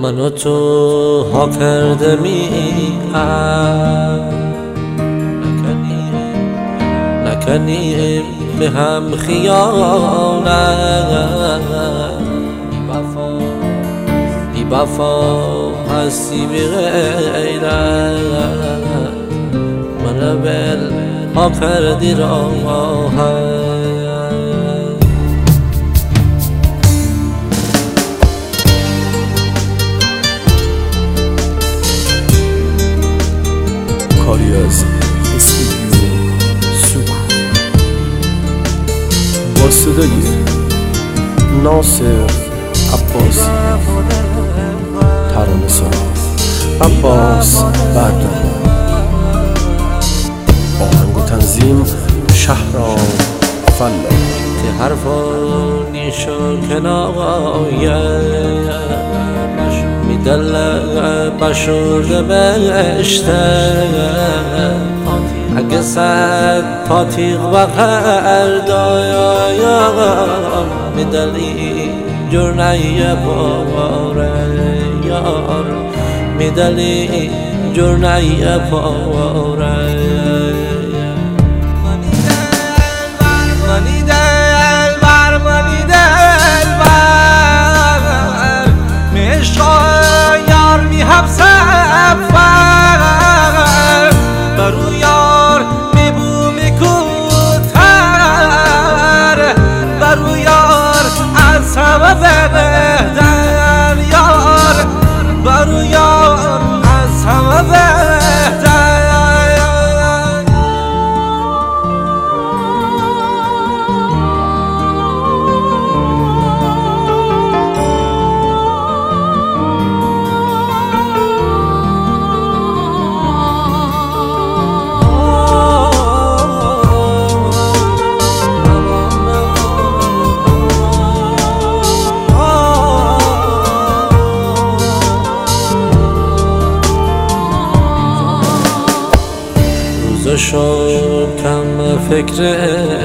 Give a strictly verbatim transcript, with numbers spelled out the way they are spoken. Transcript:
من و تو ها کرده می نکنیم به هم خیانت، بی وفا هستی بی غیرت، من بل ها کردی راحت. کاری از استودیو سوک با صدای ناصر عباسی، ترانه ساز عباس بردان، آهنگ و تنظیم شهرام فلاح. تی حرفانی شو کنایه میدل بشورده بشته، اگه صد پاتیق و قردایا میدلی جور نیه پاره یار، میدلی جور نیه پاره. برو یار میبو میکوتر، برو یار از همه بهتر یار، برو یار از همه بهتر. شو کم فکر